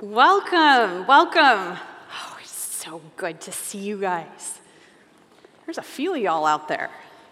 Welcome. Oh, it's so good to see you guys. There's a few of y'all out there.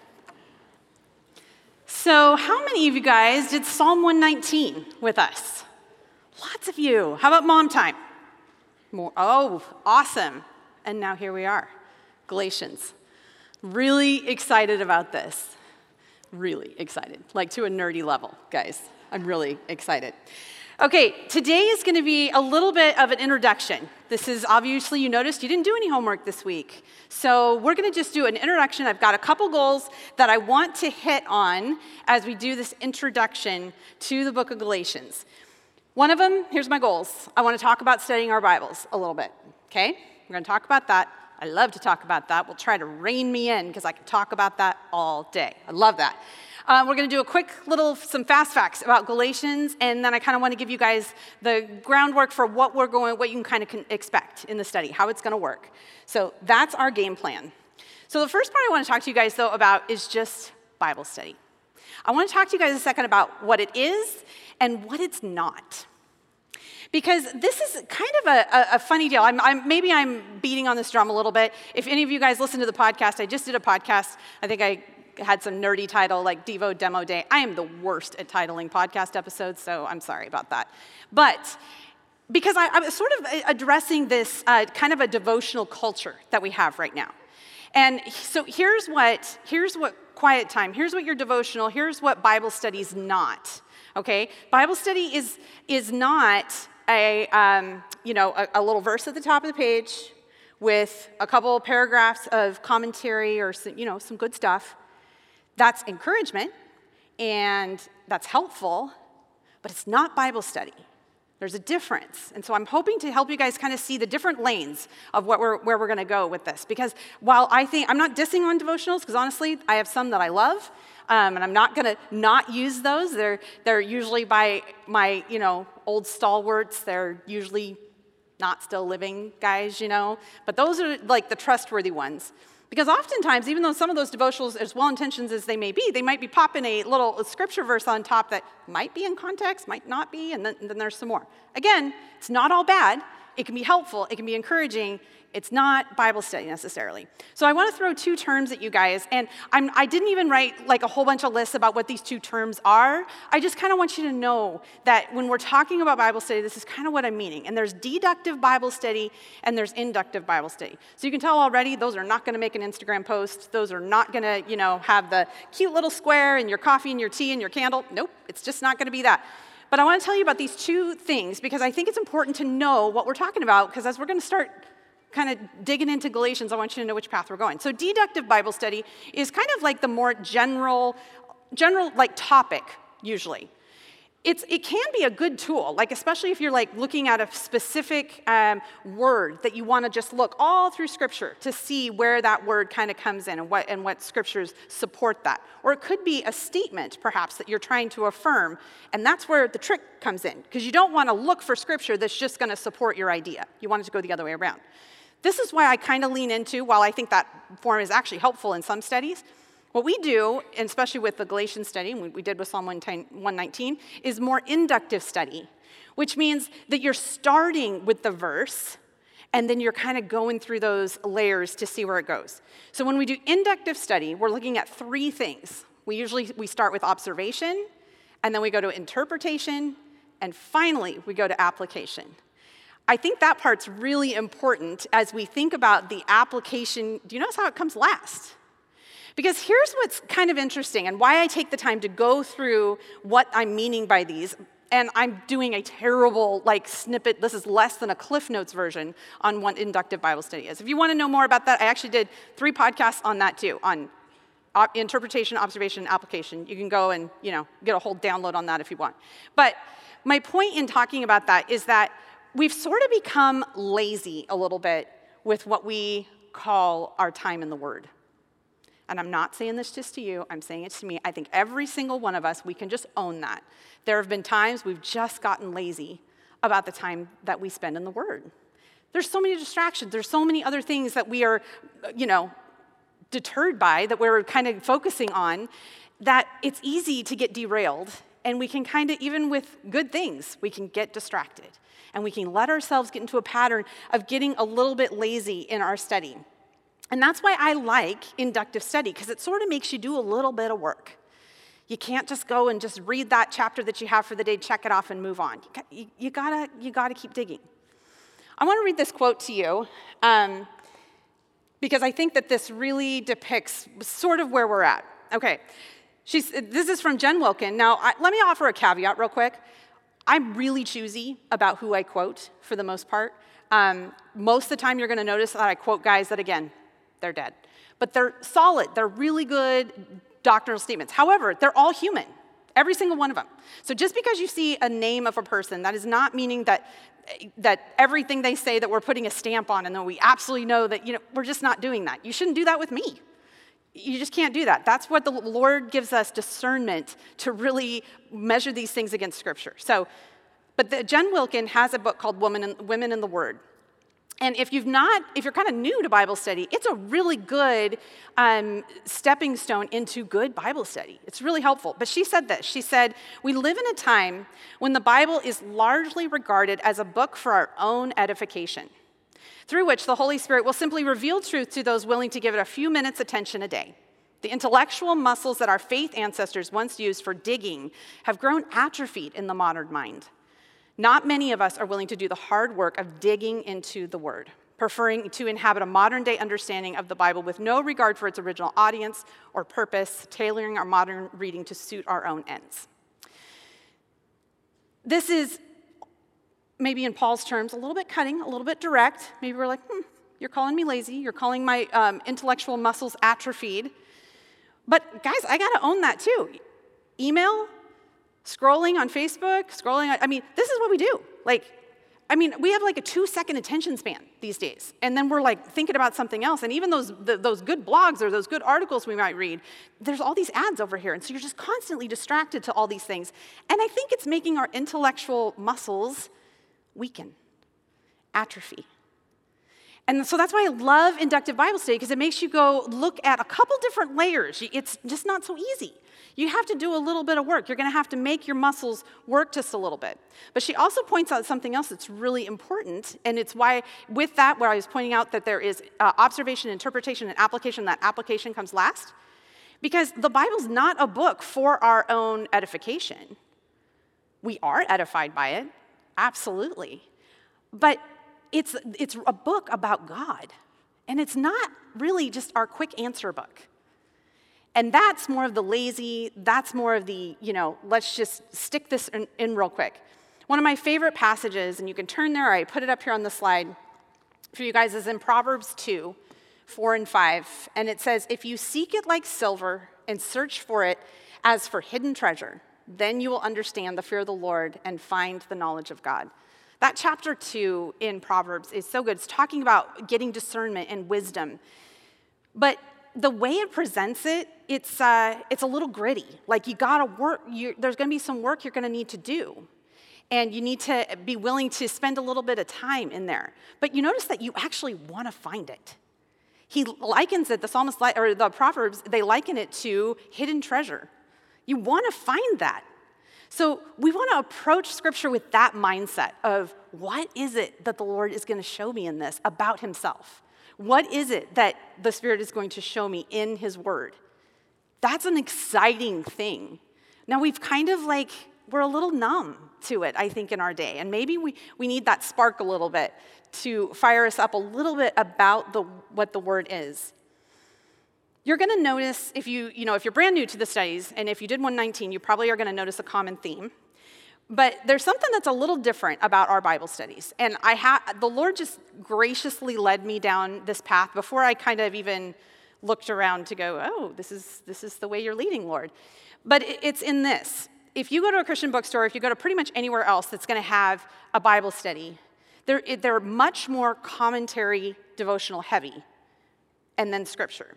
So how many of you guys did Psalm 119 with us? Lots of you. How about mom time? More. Oh, awesome. And now here we are, Galatians. Really excited about this. Really excited, like to a nerdy level, guys. I'm really excited. Okay, today is going to be a little bit of an introduction. This is obviously, you noticed you didn't do any homework this week. So we're going to just do an introduction. I've got a couple goals that I want to hit on as we do this introduction to the book of Galatians. One of them, here's my goals. I want to talk about studying our Bibles a little bit, okay? We're going to talk about that. I love to talk about that. We'll try to rein me in because I can talk about that all day. I love that. We're going to do a quick some fast facts about Galatians, and then I kind of want to give you guys the groundwork for what you can kind of expect in the study, how it's going to work. So that's our game plan. So the first part I want to talk to you guys, though, about is just Bible study. I want to talk to you guys a second about what it is and what it's not. Because this is kind of a funny deal. Maybe I'm beating on this drum a little bit. If any of you guys listen to the podcast, I just did a podcast. I think I had some nerdy title like Devo Demo Day. I am the worst at titling podcast episodes, so I'm sorry about that. But because I was sort of addressing this kind of a devotional culture that we have right now. And so here's what quiet time, here's what your devotional, here's what Bible study is not, okay? Bible study is not a little verse at the top of the page with a couple of paragraphs of commentary or some good stuff. That's encouragement, and that's helpful, but it's not Bible study. There's a difference. And so I'm hoping to help you guys kind of see the different lanes of where we're going to go with this. Because while I'm not dissing on devotionals, because honestly, I have some that I love, and I'm not going to not use those. They're usually by my, old stalwarts. They're usually not still living guys, But those are like the trustworthy ones. Because oftentimes, even though some of those devotionals, as well-intentioned as they may be, they might be popping a little scripture verse on top that might be in context, might not be, and then there's some more. Again, it's not all bad. It can be helpful. It can be encouraging. It's not Bible study necessarily. So I want to throw two terms at you guys, and I didn't even write like a whole bunch of lists about what these two terms are. I just kind of want you to know that when we're talking about Bible study, this is kind of what I'm meaning. And there's deductive Bible study, and there's inductive Bible study. So you can tell already, those are not going to make an Instagram post. Those are not going to, have the cute little square and your coffee and your tea and your candle. Nope, it's just not going to be that. But I want to tell you about these two things because I think it's important to know what we're talking about, because as we're going to start kind of digging into Galatians, I want you to know which path we're going. So deductive Bible study is kind of like the more general like topic, usually. It can be a good tool, like especially if you're like looking at a specific word that you want to just look all through Scripture to see where that word kind of comes in and what Scriptures support that. Or it could be a statement, perhaps, that you're trying to affirm, and that's where the trick comes in, because you don't want to look for Scripture that's just going to support your idea. You want it to go the other way around. This is why I kind of lean into, while I think that form is actually helpful in some studies, what we do, and especially with the Galatians study, and we did with Psalm 119, is more inductive study, which means that you're starting with the verse, and then you're kind of going through those layers to see where it goes. So when we do inductive study, we're looking at three things. We start with observation, and then we go to interpretation, and finally, we go to application. I think that part's really important as we think about the application. Do you notice how it comes last? Because here's what's kind of interesting and why I take the time to go through what I'm meaning by these. And I'm doing a terrible snippet. This is less than a Cliff Notes version on what inductive Bible study is. If you want to know more about that, I actually did 3 podcasts on that too, on interpretation, observation, application. You can go and get a whole download on that if you want. But my point in talking about that is that we've sort of become lazy a little bit with what we call our time in the Word. And I'm not saying this just to you, I'm saying it to me. I think every single one of us, we can just own that. There have been times we've just gotten lazy about the time that we spend in the Word. There's so many distractions. There's so many other things that we are, deterred by, that we're kind of focusing on, that it's easy to get derailed And we can kind of, even with good things, we can get distracted. And we can let ourselves get into a pattern of getting a little bit lazy in our study. And that's why I like inductive study, because it sort of makes you do a little bit of work. You can't just go and just read that chapter that you have for the day, check it off, and move on. You gotta keep digging. I want to read this quote to you because I think that this really depicts sort of where we're at. Okay, this is from Jen Wilkin. Now, let me offer a caveat real quick. I'm really choosy about who I quote for the most part. Most of the time, you're going to notice that I quote guys that, again, they're dead. But they're solid. They're really good doctrinal statements. However, they're all human, every single one of them. So just because you see a name of a person, that is not meaning that everything they say that we're putting a stamp on and then we absolutely know that, we're just not doing that. You shouldn't do that with me. You just can't do that. That's what the Lord gives us, discernment to really measure these things against Scripture. But Jen Wilkin has a book called Women in the Word. And if you're kind of new to Bible study, it's a really good stepping stone into good Bible study. It's really helpful. But she said this. She said, "We live in a time when the Bible is largely regarded as a book for our own edification, through which the Holy Spirit will simply reveal truth to those willing to give it a few minutes' attention a day. The intellectual muscles that our faith ancestors once used for digging have grown atrophied in the modern mind. Not many of us are willing to do the hard work of digging into the Word, preferring to inhabit a modern-day understanding of the Bible with no regard for its original audience or purpose, tailoring our modern reading to suit our own ends." This is, maybe in Paul's terms, a little bit cutting, a little bit direct. Maybe we're like, you're calling me lazy. You're calling my intellectual muscles atrophied. But guys, I got to own that too. Email, scrolling on Facebook, this is what we do. We have like a 2-second attention span these days. And then we're like thinking about something else. And even those good blogs or those good articles we might read, there's all these ads over here. And so you're just constantly distracted to all these things. And I think it's making our intellectual muscles weaken, atrophy. And so that's why I love inductive Bible study, because it makes you go look at a couple different layers. It's just not so easy. You have to do a little bit of work. You're going to have to make your muscles work just a little bit. But she also points out something else that's really important, and it's why, with that, where I was pointing out that there is observation, interpretation, and application, that application comes last, because the Bible's not a book for our own edification. We are edified by it, absolutely. But it's a book about God, and it's not really just our quick answer book. And that's more of the lazy, that's more of the, let's just stick this in real quick. One of my favorite passages, and you can turn there, I put it up here on the slide for you guys, is in Proverbs 2, 4 and 5. And it says, "If you seek it like silver and search for it as for hidden treasure, then you will understand the fear of the Lord and find the knowledge of God." That chapter 2 in Proverbs is so good. It's talking about getting discernment and wisdom. But the way it presents it, it's a little gritty. Like, you gotta work, there's gonna be some work you're gonna need to do. And you need to be willing to spend a little bit of time in there. But you notice that you actually wanna find it. He likens it, the psalmist, or the Proverbs, they liken it to hidden treasure. You wanna find that. So we want to approach Scripture with that mindset of, what is it that the Lord is going to show me in this about himself? What is it that the Spirit is going to show me in his word? That's an exciting thing. Now, we've kind of we're a little numb to it, I think, in our day. And maybe we need that spark a little bit to fire us up a little bit about what the word is. You're going to notice, if you're brand new to the studies, and if you did 119, you probably are going to notice a common theme. But there's something that's a little different about our Bible studies. And the Lord just graciously led me down this path before I kind of even looked around to go, oh, this is the way you're leading, Lord. But it's in this. If you go to a Christian bookstore, if you go to pretty much anywhere else that's going to have a Bible study, they're much more commentary, devotional heavy, and then Scripture.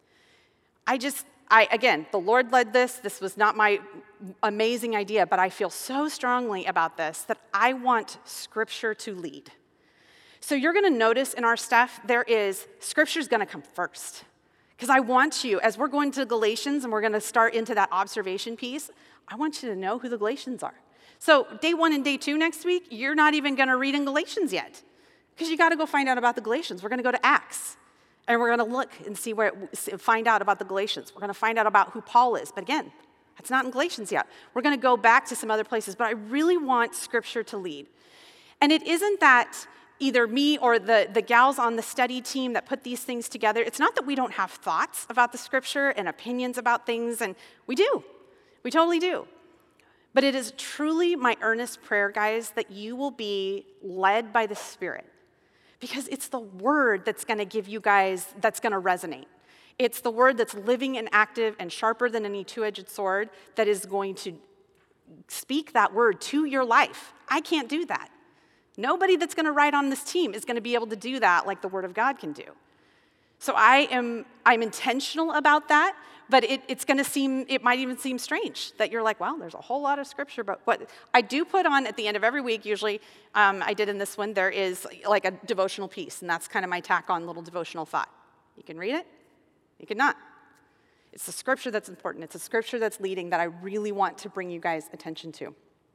Again, the Lord led this. This was not my amazing idea, but I feel so strongly about this that I want Scripture to lead. So you're going to notice in our stuff, Scripture's going to come first. Because I want you, as we're going to Galatians and we're going to start into that observation piece, I want you to know who the Galatians are. So day 1 and day 2 next week, you're not even going to read in Galatians yet, because you got to go find out about the Galatians. We're going to go to Acts, and we're going to look and find out about the Galatians. We're going to find out about who Paul is. But again, it's not in Galatians yet. We're going to go back to some other places, but I really want Scripture to lead. And it isn't that either me or the gals on the study team that put these things together, it's not that we don't have thoughts about the Scripture and opinions about things, and we do. We totally do. But it is truly my earnest prayer, guys, that you will be led by the Spirit, because it's the Word that's going to give you guys, that's going to resonate. It's the Word that's living and active and sharper than any two-edged sword that is going to speak that Word to your life. I can't do that. Nobody that's going to write on this team is going to be able to do that like the Word of God can do. So I'm intentional about that, but it might even seem strange that you're like, well, there's a whole lot of Scripture, but what I do put on at the end of every week, usually I did in this one, there is like a devotional piece, and that's kind of my tack on little devotional thought. You can read it, you can not. It's the Scripture that's important. It's the Scripture that's leading that I really want to bring you guys attention to.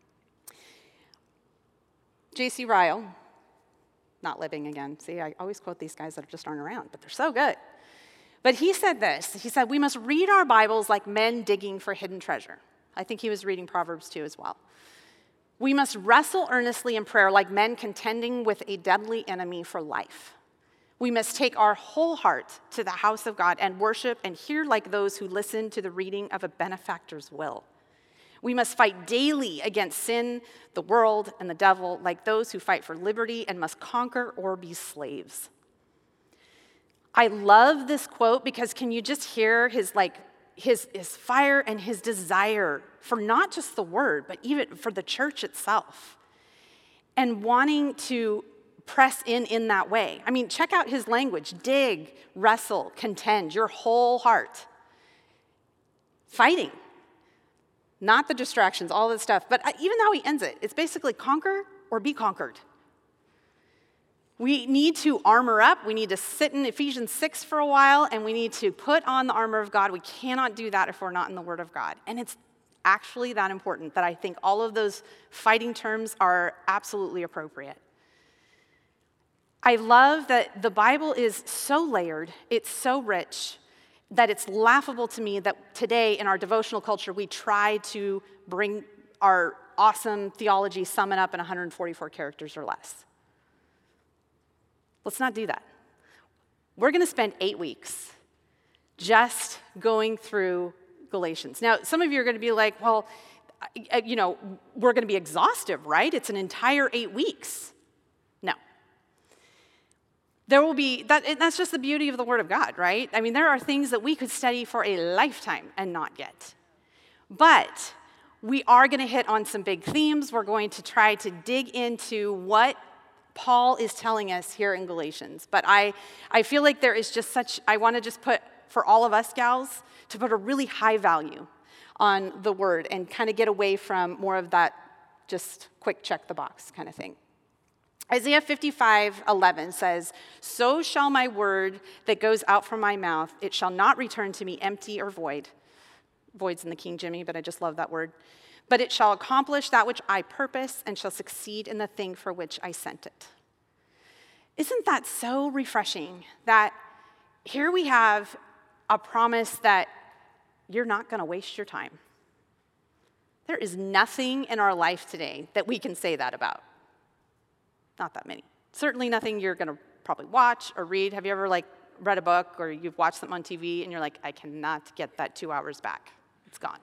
J.C. Ryle, not living again. See, I always quote these guys that just aren't around, but they're so good. But he said this. He said, we must read our Bibles like men digging for hidden treasure. I think he was reading Proverbs 2 as well. We must wrestle earnestly in prayer like men contending with a deadly enemy for life. We must take our whole heart to the house of God and worship and hear like those who listen to the reading of a benefactor's will. We must fight daily against sin, the world, and the devil, like those who fight for liberty and must conquer or be slaves. I love this quote because can you just hear his fire and his desire for not just the word, but even for the church itself, and wanting to press in that way. I mean, check out his language: dig, wrestle, contend, your whole heart. Fighting. Not the distractions, all this stuff. But even how he ends it, it's basically conquer or be conquered. We need to armor up. We need to sit in Ephesians 6 for a while, and we need to put on the armor of God. We cannot do that if we're not in the Word of God. And it's actually that important that I think all of those fighting terms are absolutely appropriate. I love that the Bible is so layered, it's so rich, that it's laughable to me that today in our devotional culture, we try to bring our awesome theology, sum it up in 144 characters or less. Let's not do that. We're going to spend 8 weeks just going through Galatians. Now, some of you are going to be like, well, we're going to be exhaustive, right? It's an entire 8 weeks. No. There will be, that's just the beauty of the Word of God, right? I mean, there are things that we could study for a lifetime and not get. But we are going to hit on some big themes. We're going to try to dig into what Paul is telling us here in Galatians. But I feel like there is just I want to just put, for all of us gals, to put a really high value on the Word and kind of get away from more of that just quick check the box kind of thing. Isaiah 55:11 says, "So shall my word that goes out from my mouth, it shall not return to me empty or void." Void's in the King Jimmy, but I just love that word. "But it shall accomplish that which I purpose and shall succeed in the thing for which I sent it." Isn't that so refreshing that here we have a promise that you're not going to waste your time? There is nothing in our life today that we can say that about. Not that many. Certainly nothing you're going to probably watch or read. Have you ever read a book or you've watched something on TV and you're like, I cannot get that 2 hours back. It's gone.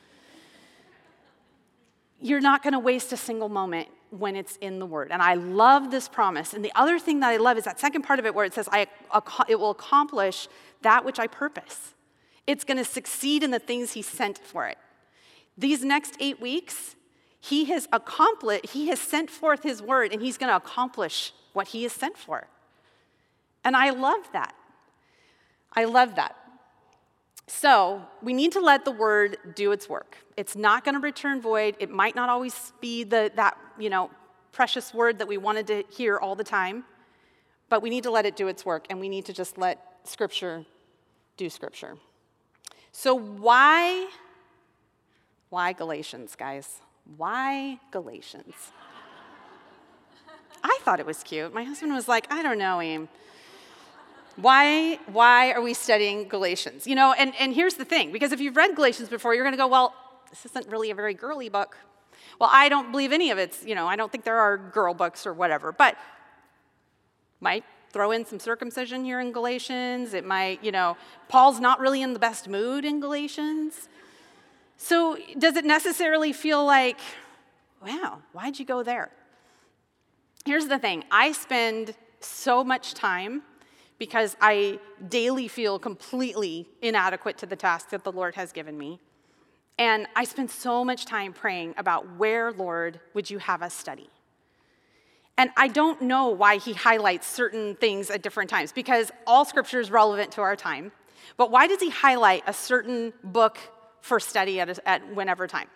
You're not going to waste a single moment when it's in the Word. And I love this promise. And the other thing that I love is that second part of it where it says, it will accomplish that which I purpose. It's going to succeed in the things He sent for it. These next 8 weeks, He has sent forth His word, and He's going to accomplish what He has sent for. And I love that. I love that. So we need to let the word do its work. It's not going to return void. It might not always be that precious word that we wanted to hear all the time, but we need to let it do its work, and we need to just let Scripture do Scripture. So why Galatians, guys? Why Galatians? I thought it was cute. My husband was like, I don't know, Aim. Why are we studying Galatians? You know, and here's the thing, because if you've read Galatians before, you're going to go, well, this isn't really a very girly book. Well, I don't believe any of it's, I don't think there are girl books or whatever, but might throw in some circumcision here in Galatians. It might, Paul's not really in the best mood in Galatians. So does it necessarily feel like, wow, why'd you go there? Here's the thing. I spend so much time because I daily feel completely inadequate to the task that the Lord has given me. And I spend so much time praying about where, Lord, would you have us study? And I don't know why he highlights certain things at different times, because all Scripture is relevant to our time. But why does he highlight a certain book for study at whenever time?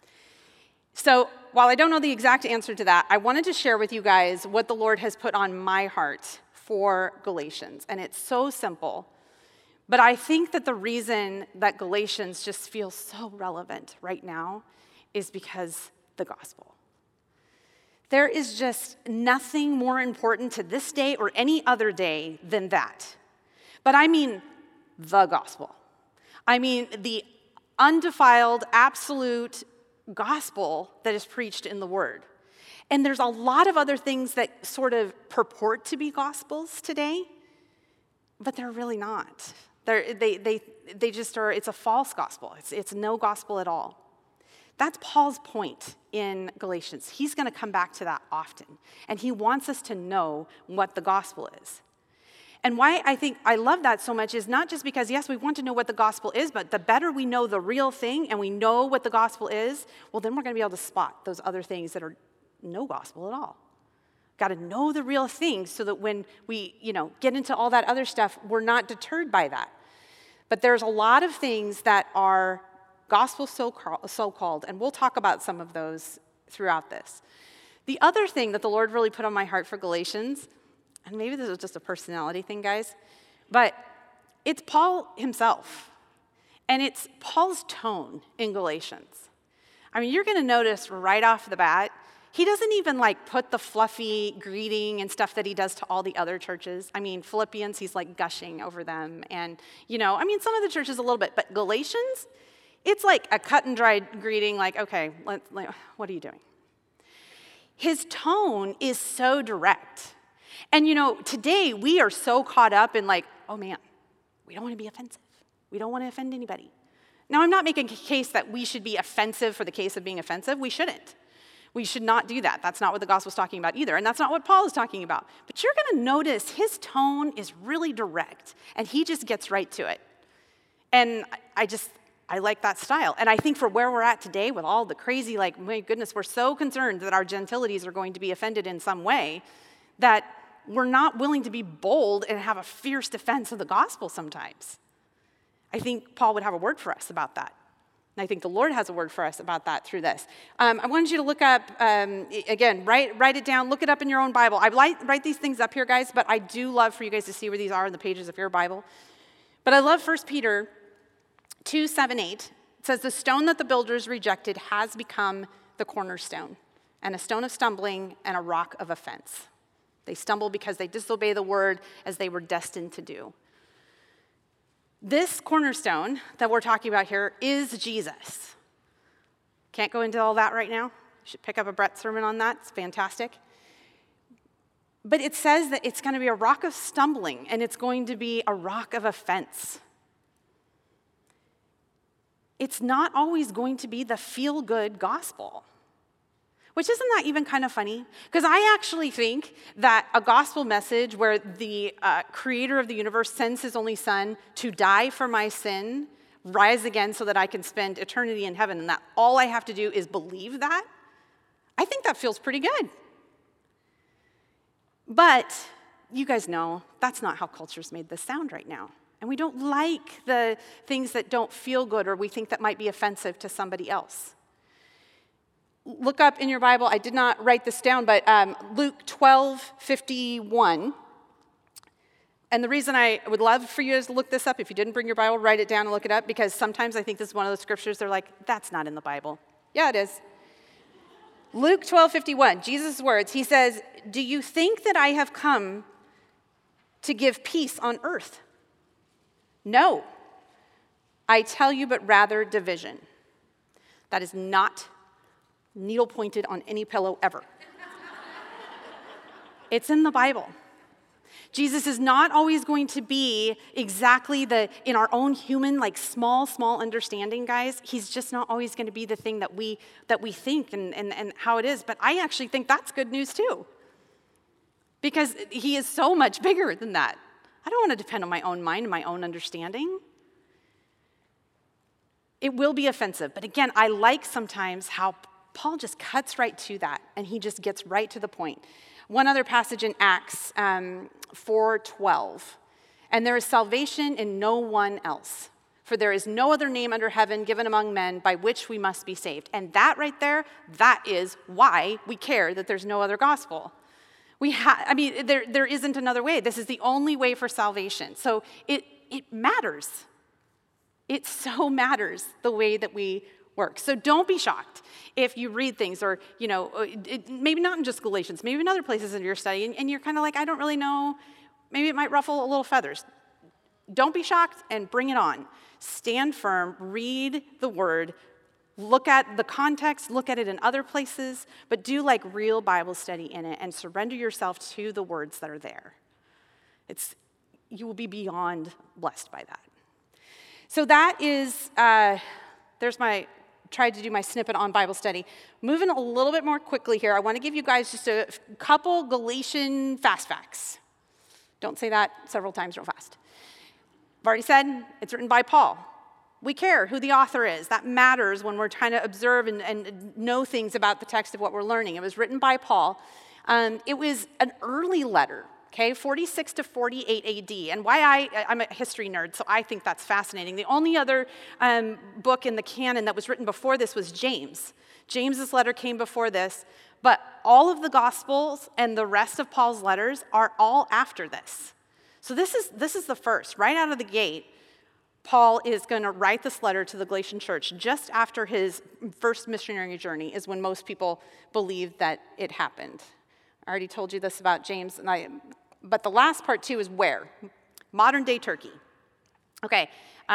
So while I don't know the exact answer to that, I wanted to share with you guys what the Lord has put on my heart for Galatians. And it's so simple. But I think that the reason that Galatians just feels so relevant right now is because the gospel. There is just nothing more important to this day or any other day than that. But I mean the gospel. I mean the undefiled, absolute gospel that is preached in the Word. And there's a lot of other things that sort of purport to be gospels today, but they're really not. They just are, it's a false gospel. It's no gospel at all. That's Paul's point in Galatians. He's going to come back to that often, and he wants us to know what the gospel is. And why I think I love that so much is not just because, yes, we want to know what the gospel is, but the better we know the real thing and we know what the gospel is, well, then we're going to be able to spot those other things that are no gospel at all. Got to know the real thing so that when we, get into all that other stuff, we're not deterred by that. But there's a lot of things that are gospel so-called, and we'll talk about some of those throughout this. The other thing that the Lord really put on my heart for Galatians, and maybe this is just a personality thing, guys, but it's Paul himself, and it's Paul's tone in Galatians. I mean, you're going to notice right off the bat, he doesn't even put the fluffy greeting and stuff that he does to all the other churches. I mean, Philippians, he's gushing over them, and some of the churches a little bit, but Galatians, it's like a cut and dried greeting, okay, what are you doing? His tone is so direct. And today we are so caught up in oh man, we don't want to be offensive. We don't want to offend anybody. Now, I'm not making a case that we should be offensive for the case of being offensive. We shouldn't. We should not do that. That's not what the gospel's talking about either, and that's not what Paul is talking about. But you're going to notice his tone is really direct, and he just gets right to it. And I like that style. And I think for where we're at today with all the crazy, my goodness, we're so concerned that our gentilities are going to be offended in some way that we're not willing to be bold and have a fierce defense of the gospel sometimes. I think Paul would have a word for us about that. And I think the Lord has a word for us about that through this. I wanted you to look up, again, write it down, look it up in your own Bible. I write these things up here, guys, but I do love for you guys to see where these are in the pages of your Bible. But I love 1 Peter 2:7-8. It says, the stone that the builders rejected has become the cornerstone, and a stone of stumbling and a rock of offense. They stumble because they disobey the word as they were destined to do. This cornerstone that we're talking about here is Jesus. Can't go into all that right now. You should pick up a Brett sermon on that. It's fantastic. But it says that it's going to be a rock of stumbling, and it's going to be a rock of offense. It's not always going to be the feel-good gospel. Which isn't that even kind of funny? Because I actually think that a gospel message where the creator of the universe sends his only son to die for my sin, rise again so that I can spend eternity in heaven, and that all I have to do is believe that, I think that feels pretty good. But you guys know that's not how culture's made this sound right now. And we don't like the things that don't feel good or we think that might be offensive to somebody else. Look up in your Bible, I did not write this down, but Luke 12:51. And the reason I would love for you to look this up, if you didn't bring your Bible, write it down and look it up, because sometimes I think this is one of those scriptures they're like, that's not in the Bible. Yeah, it is. Luke 12:51, Jesus' words, he says, do you think that I have come to give peace on earth? No, I tell you, but rather division. That is not needle pointed on any pillow ever. It's in the Bible. Jesus is not always going to be exactly in our own human, like small understanding, guys. He's just not always going to be the thing that we think and how it is. But I actually think that's good news too. Because he is so much bigger than that. I don't want to depend on my own mind and my own understanding. It will be offensive. But again, I like sometimes how Paul just cuts right to that, and he just gets right to the point. One other passage in Acts 4:12. And there is salvation in no one else, for there is no other name under heaven given among men by which we must be saved. And that right there, that is why we care that there's no other gospel. There isn't another way. This is the only way for salvation. So it matters. It so matters the way that we work. So don't be shocked if you read things or, maybe not in just Galatians, maybe in other places in your study, and you're kind of like, I don't really know. Maybe it might ruffle a little feathers. Don't be shocked and bring it on. Stand firm, read the word, look at the context, look at it in other places, but do like real Bible study in it and surrender yourself to the words that are there. You will be beyond blessed by that. So that is, tried to do my snippet on Bible study. Moving a little bit more quickly here, I want to give you guys just a couple Galatian fast facts. Don't say that several times real fast. I've already said it's written by Paul. We care who the author is. That matters when we're trying to observe and know things about the text of what we're learning. It was written by Paul. It was an early letter. 46 to 48 AD. And why I'm a history nerd, so I think that's fascinating. The only other book in the canon that was written before this was James. James's letter came before this, but all of the Gospels and the rest of Paul's letters are all after this. So this is the first. Right out of the gate, Paul is going to write this letter to the Galatian church just after his first missionary journey is when most people believe that it happened. I already told you this about James, but the last part, too, is where? Modern-day Turkey. Okay,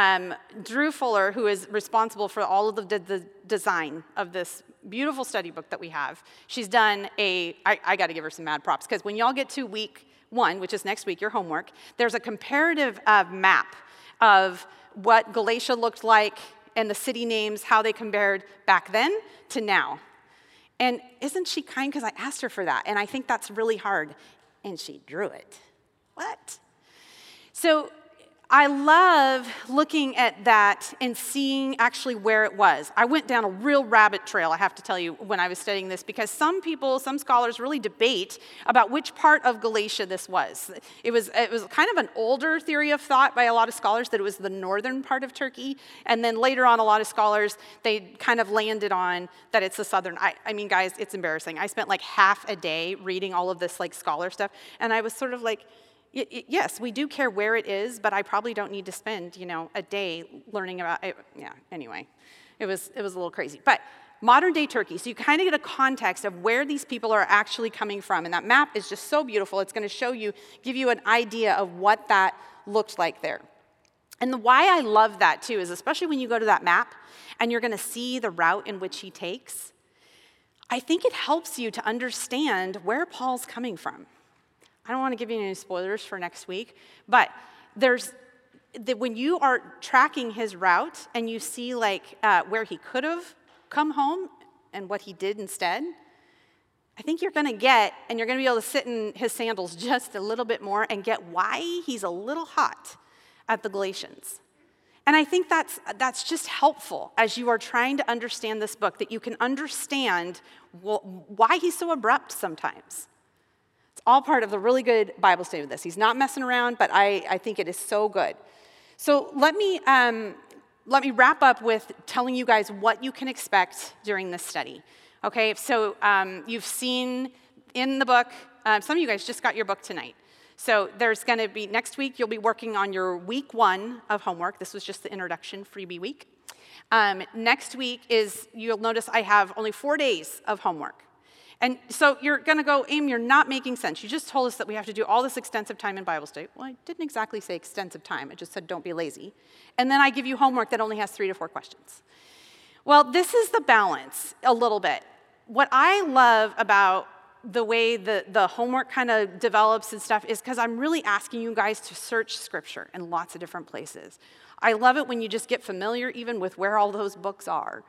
Drew Fuller, who is responsible for all of the design of this beautiful study book that we have, she's done I got to give her some mad props, because when y'all get to week 1, which is next week, your homework, there's a comparative map of what Galatia looked like and the city names, how they compared back then to now. And isn't she kind? Because I asked her for that, and I think that's really hard. And she drew it. What? So I love looking at that and seeing actually where it was. I went down a real rabbit trail, I have to tell you, when I was studying this, because some scholars really debate about which part of Galatia this was. It was kind of an older theory of thought by a lot of scholars that it was the northern part of Turkey, and then later on, a lot of scholars, they kind of landed on that it's the southern. I mean, guys, it's embarrassing. I spent like half a day reading all of this like scholar stuff, and I was sort of like, yes, we do care where it is, but I probably don't need to spend, a day learning about it. Yeah, anyway, it was a little crazy. But modern day Turkey, so you kind of get a context of where these people are actually coming from. And that map is just so beautiful. It's going to give you an idea of what that looked like there. And why I love that too is especially when you go to that map and you're going to see the route in which he takes, I think it helps you to understand where Paul's coming from. I don't want to give you any spoilers for next week, but when you are tracking his route and you see where he could have come home and what he did instead, I think you're going to be able to sit in his sandals just a little bit more and get why he's a little hot at the Galatians. And I think that's just helpful as you are trying to understand this book, that you can understand why he's so abrupt sometimes. All part of the really good Bible study with this. He's not messing around, but I think it is so good. So let me wrap up with telling you guys what you can expect during this study. Okay, so you've seen in the book, some of you guys just got your book tonight. So there's going to be, next week, you'll be working on your week 1 of homework. This was just the introduction freebie week. Next week you'll notice I have only 4 days of homework. And so you're going to go, Aim, you're not making sense. You just told us that we have to do all this extensive time in Bible study. Well, I didn't exactly say extensive time. I just said don't be lazy. And then I give you homework that only has 3 to 4 questions. Well, this is the balance a little bit. What I love about the way the homework kind of develops and stuff is because I'm really asking you guys to search Scripture in lots of different places. I love it when you just get familiar even with where all those books are.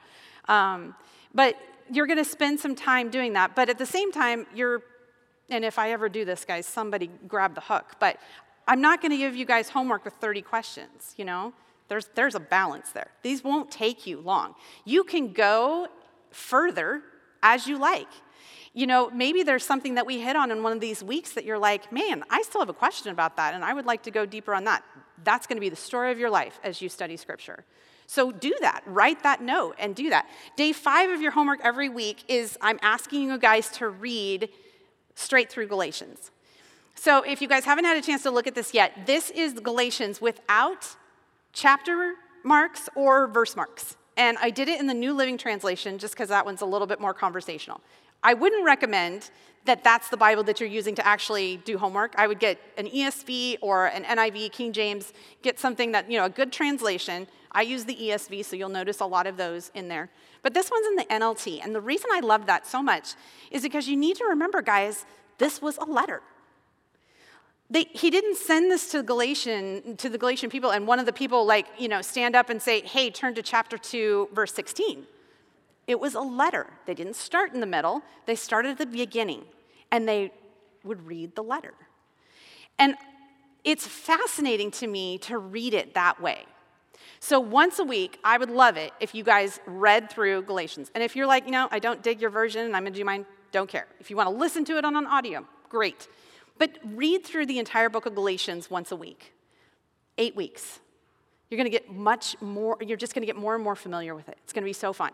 But you're going to spend some time doing that. But at the same time, and if I ever do this, guys, somebody grab the hook. But I'm not going to give you guys homework with 30 questions, you know? There's a balance there. These won't take you long. You can go further as you like. You know, maybe there's something that we hit on in one of these weeks that you're like, man, I still have a question about that, and I would like to go deeper on that. That's going to be the story of your life as you study Scripture. So do that. Write that note and do that. Day 5 of your homework every week is I'm asking you guys to read straight through Galatians. So if you guys haven't had a chance to look at this yet, this is Galatians without chapter marks or verse marks. And I did it in the New Living Translation just because that one's a little bit more conversational. I wouldn't recommend that that's the Bible that you're using to actually do homework. I would get an ESV or an NIV, King James, get something that, a good translation. I use the ESV, so you'll notice a lot of those in there. But this one's in the NLT, and the reason I love that so much is because you need to remember, guys, this was a letter. He didn't send this to the Galatian people, and one of the people, stand up and say, hey, turn to chapter 2, verse 16. It was a letter. They didn't start in the middle. They started at the beginning, and they would read the letter. And it's fascinating to me to read it that way. So once a week, I would love it if you guys read through Galatians. And if you're like, I don't dig your version, and I'm going to do mine, don't care. If you want to listen to it on an audio, great. But read through the entire book of Galatians once a week, 8 weeks. You're going to get much more, you're just going to get more and more familiar with it. It's going to be so fun.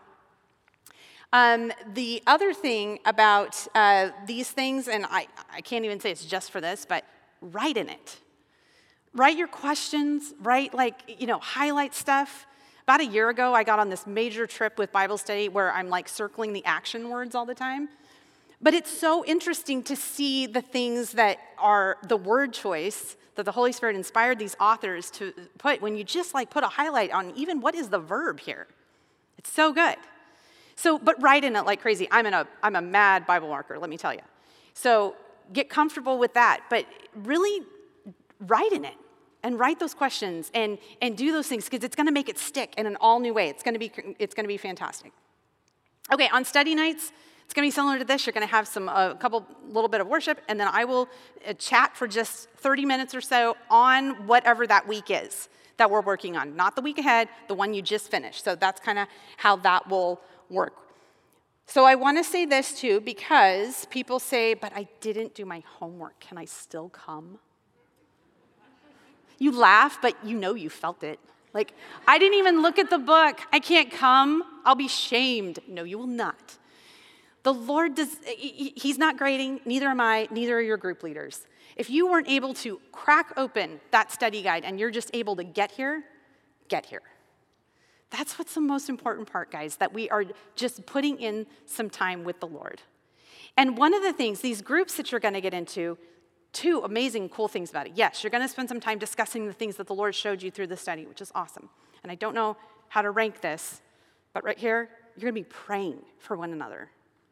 The other thing about these things, and I can't even say it's just for this, but write in it. Write your questions, highlight stuff. About a year ago, I got on this major trip with Bible study where I'm circling the action words all the time. But it's so interesting to see the things that are the word choice that the Holy Spirit inspired these authors to put when you just put a highlight on even what is the verb here. It's so good. So, but write in it like crazy. I'm a mad Bible marker, let me tell you. So get comfortable with that, but really write in it and write those questions and do those things because it's going to make it stick in an all new way. It's going to be fantastic. Okay, on study nights, it's going to be similar to this. You're going to have a little bit of worship, and then I will chat for just 30 minutes or so on whatever that week is that we're working on. Not the week ahead, the one you just finished. So that's kind of how that will work. So I want to say this too, because people say, but I didn't do my homework. Can I still come? You laugh, but you felt it. I didn't even look at the book. I can't come. I'll be shamed. No, you will not. The Lord He's not grading, neither am I, neither are your group leaders. If you weren't able to crack open that study guide and you're just able to get here, get here. That's what's the most important part, guys, that we are just putting in some time with the Lord. And one of the things, these groups that you're going to get into, 2 amazing, cool things about it. Yes, you're going to spend some time discussing the things that the Lord showed you through the study, which is awesome. And I don't know how to rank this, but right here, you're going to be praying for one another.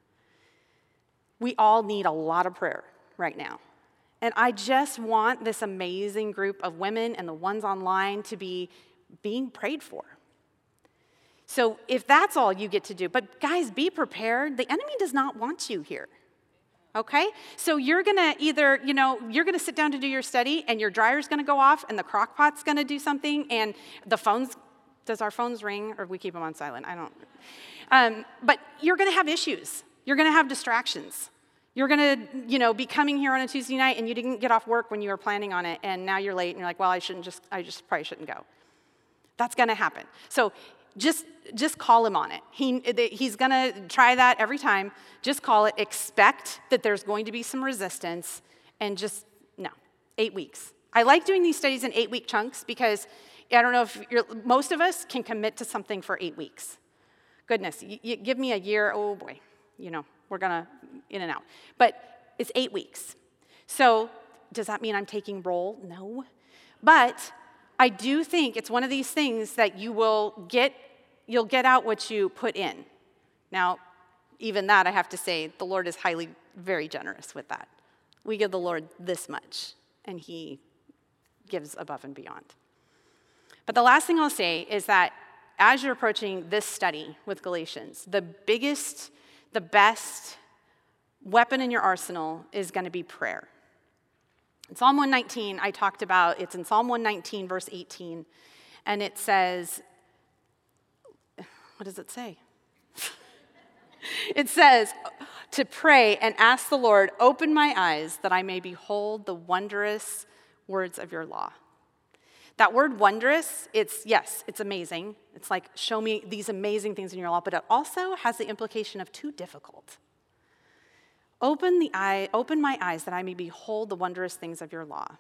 We all need a lot of prayer right now. And I just want this amazing group of women and the ones online to be being prayed for. So if that's all you get to do, but guys, be prepared. The enemy does not want you here, okay? So you're going to either, you're going to sit down to do your study and your dryer's going to go off and the crock pot's going to do something and the phones, does our phones ring or we keep them on silent? I don't. But you're going to have issues. You're going to have distractions. You're going to, be coming here on a Tuesday night and you didn't get off work when you were planning on it and now you're late and you're like, well, I just probably shouldn't go. That's going to happen. So just call him on it. He's going to try that every time. Just call it. Expect that there's going to be some resistance and just, no. 8 weeks. I like doing these studies in 8-week chunks because I don't know if most of us can commit to something for 8 weeks. Goodness, you give me a year, oh boy, we're gonna in and out. But it's 8 weeks. So does that mean I'm taking roll? No. But I do think it's one of these things that you'll get out what you put in. Now, even that, I have to say, the Lord is very generous with that. We give the Lord this much, and he gives above and beyond. But the last thing I'll say is that as you're approaching this study with Galatians, the biggest, the best weapon in your arsenal is going to be prayer. In Psalm 119, I talked about, it's in Psalm 119, verse 18, and it says, what does it say? It says, to pray and ask the Lord, open my eyes that I may behold the wondrous words of your law. That word wondrous, it's amazing. It's like, show me these amazing things in your law, but it also has the implication of too difficult. Open my eyes that I may behold the wondrous things of your law.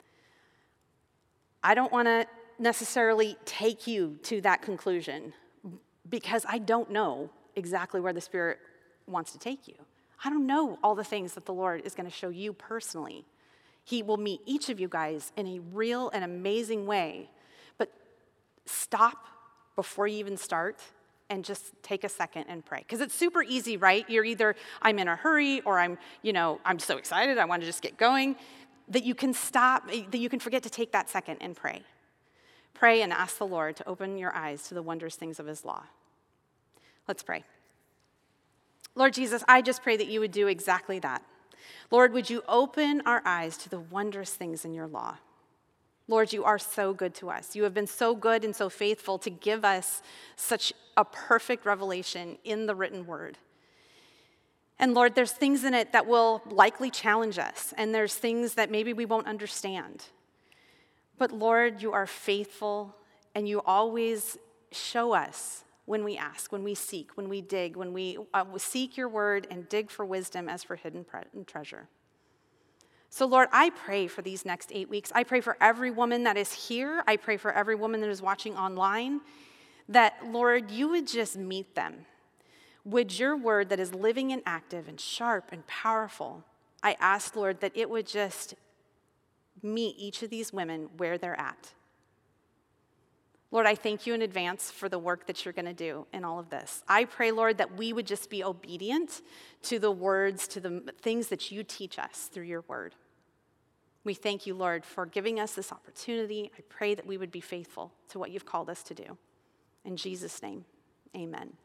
I don't want to necessarily take you to that conclusion because I don't know exactly where the Spirit wants to take you. I don't know all the things that the Lord is going to show you personally. He will meet each of you guys in a real and amazing way. But stop before you even start and just take a second and pray. Because it's super easy, right? You're either, I'm in a hurry, or I'm so excited, I want to just get going, that you can stop, that you can forget to take that second and pray. Pray and ask the Lord to open your eyes to the wondrous things of his law. Let's pray. Lord Jesus, I just pray that you would do exactly that. Lord, would you open our eyes to the wondrous things in your law? Lord, you are so good to us. You have been so good and so faithful to give us such a perfect revelation in the written word. And Lord, there's things in it that will likely challenge us, and there's things that maybe we won't understand. But Lord, you are faithful, and you always show us when we ask, when we seek, when we dig, when we seek your word and dig for wisdom as for hidden treasure. So Lord, I pray for these next 8 weeks. I pray for every woman that is here. I pray for every woman that is watching online, that, Lord, you would just meet them. Would your word that is living and active and sharp and powerful, I ask, Lord, that it would just meet each of these women where they're at. Lord, I thank you in advance for the work that you're going to do in all of this. I pray, Lord, that we would just be obedient to the words, to the things that you teach us through your word. We thank you, Lord, for giving us this opportunity. I pray that we would be faithful to what you've called us to do. In Jesus' name, amen.